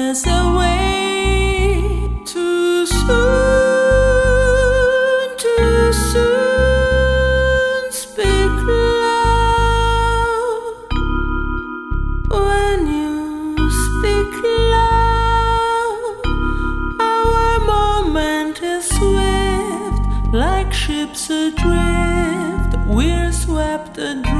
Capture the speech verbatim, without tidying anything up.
there's a way. Too soon, too soon, speak loud. When you speak loud, our moment is swift, like ships adrift. We're swept adrift.